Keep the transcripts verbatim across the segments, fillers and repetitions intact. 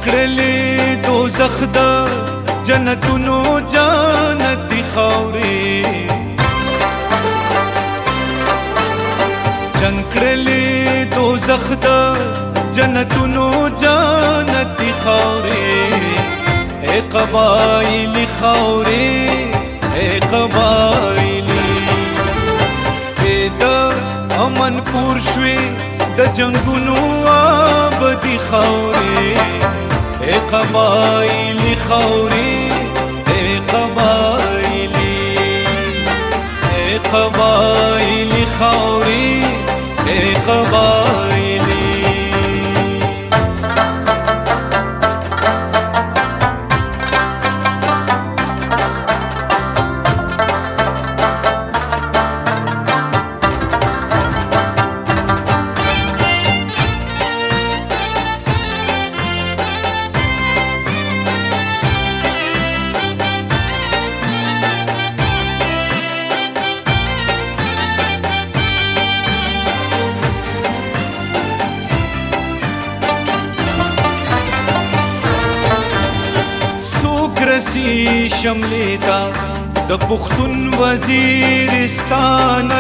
چنکړلې دوزخ د جنتونو جنتي خاورې چنکړلې دوزخ د جنتونو جنتي خاورې اے قبایلی خاورې اے قبایلی د امن کور شوي د جنگونو آبادی خاورې اے قبایلی خاورې اے قبایلی اے قبایلی خاورې اے قبایلی رسی شملې تا د پښتون وزیرستان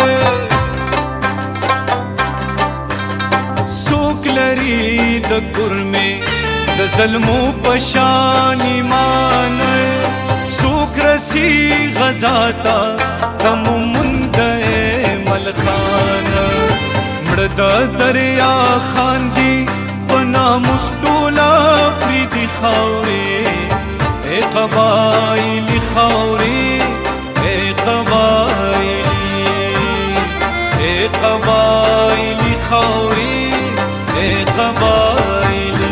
څوک لري د ګرمې د ظلمو پشان ایمان څوک رسی غزا تا تم مند ملخان مړ د دریا خان دی پنا مستولا پریدي خاورې اے قبایلی خاورې اے قبایلی اے قبایلی خاورې اے قبایلی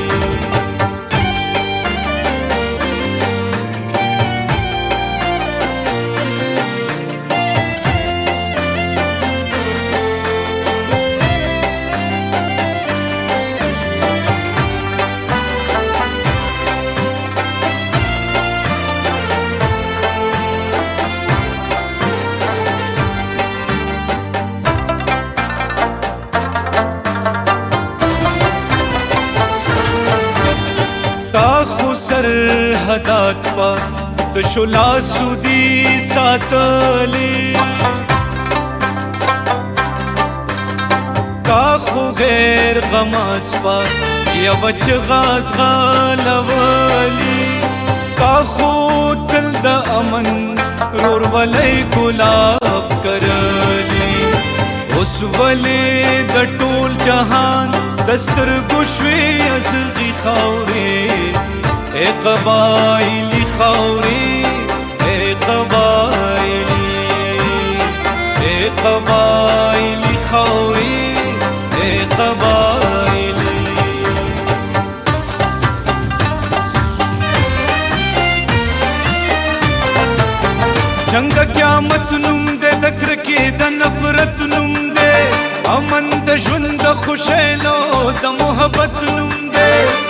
سرحدات پا د شلا سودی ساتلی کا خو غیر غماز پا یا بچ غاز غالولی کا خو دل د امن رور ولی گلاب کرلی اس ولی د ټول جهان دستر گشوی ازغی خاورې اے قبایلی خاورې اے قبایلی اے قبایلی خاورې اے قبایلی جنگ قیامت نوم دے د کرکې د نفرت نوم دے امن د ژوند د خوشحالو د محبت نوم دے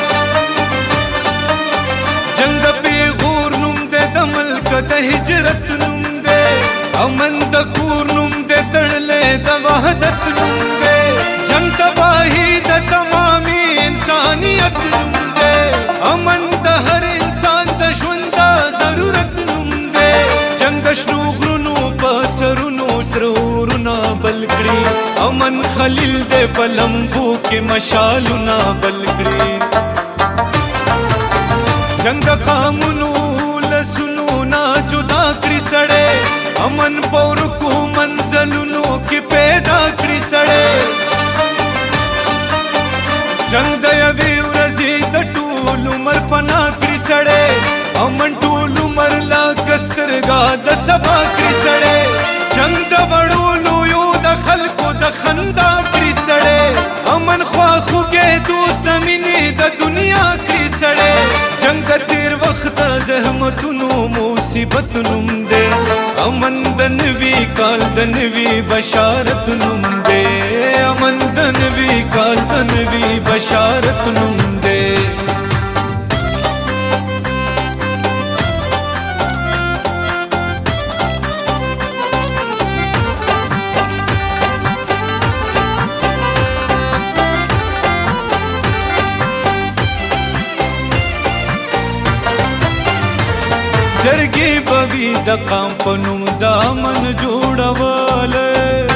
جنگ پیغور نوم دے د ملک د هجرت نوم دے امن د کور نوم دے تړلې د وحدت نوم دے جنگ تباہی د تمامي انسانیت نوم دے امن د هر انسان د ژوند د ضرورت نوم دے جنگ د شنو غرونو په سرونو سرورونه بل کړي امن خلیل دے بلمبو کې مشالونه بل کړي جنگ د قامونو لسونو نا جدا کړی سړی امن پورکو منزلونو کې پیدا کړی سړی جنگ د یوې ورځې د ټول عمر فنا کړی سړی امن ټول عمر لا کسترګا د سبا کړی سړی جنگ د وړو لویو د خلکو د خندا کړی سړی امن خواخوږی دوست د مینې د دنیا کړی سړی جنگ د تیر وخت زحمتونو مصیبت نوم دے امن د نوي کال د نوي بشارت نوم دے امن د نوي کال د نوي بشارت نوم دے جرګې بوي د قام په نوم دا من جوړواله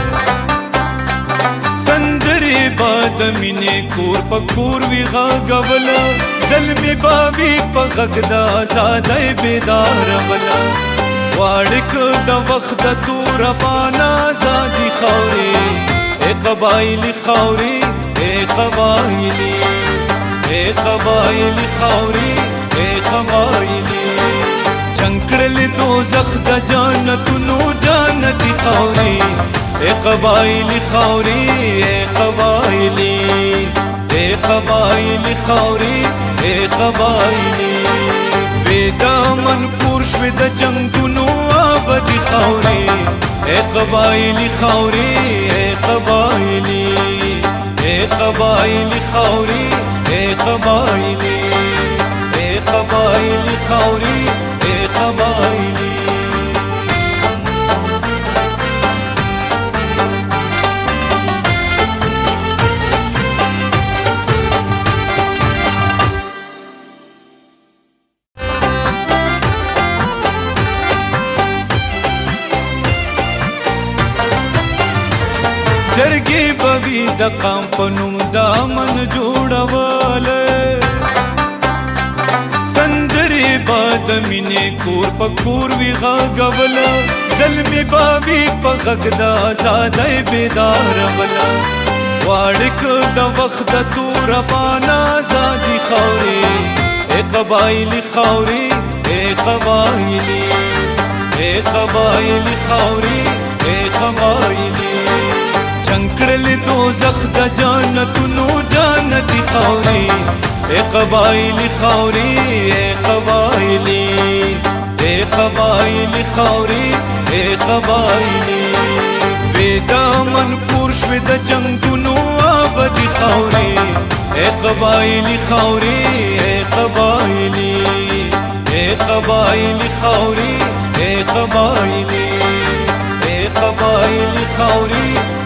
سندرې باد مینې کور په کور وی غاغوله زلمي بابي په غږ د آزادۍ بیداروله واړک د وخت د تور بانا آزادي خاورې اے قبایلی خاورې اے قبایلی اے قبایلی خاورې اے قبایلی چنکړل دوزخ د جنتونو جنتي خاورې اے قبایلی خاورې اے قبایلی اے قبایلی خاورې اے قبایلی ودا من پور شوه د جنگونو آبادی خاورې اے قبایلی خاورې اے قبایلی اے قبایلی خاورې اے قبایلی اے قبایلی خاورې اے قبایلی جرګې بوي د قام په نوم دا من جوړواله سندرې باد مینې کور په کور وی غاغوله زلمي بابي په غږ د آزادۍ بیداروله واړک د وخت د تور بانا آزادي خاورې اے قبایلی خاورې اے قبایلی اے قبایلی خاورې اے قبایلی چنکړل دوزخ د جنتونو جنتي خاورې اے قبایلی خاورې اے قبایلی اے قبایلی خاورې اے قبایلی ودا من پور شوه د جنگونو آبادی خاورې اے قبایلی خاورې اے قبایلی اے قبایلی خاورې اے قبایلی اے قبایلی خاورې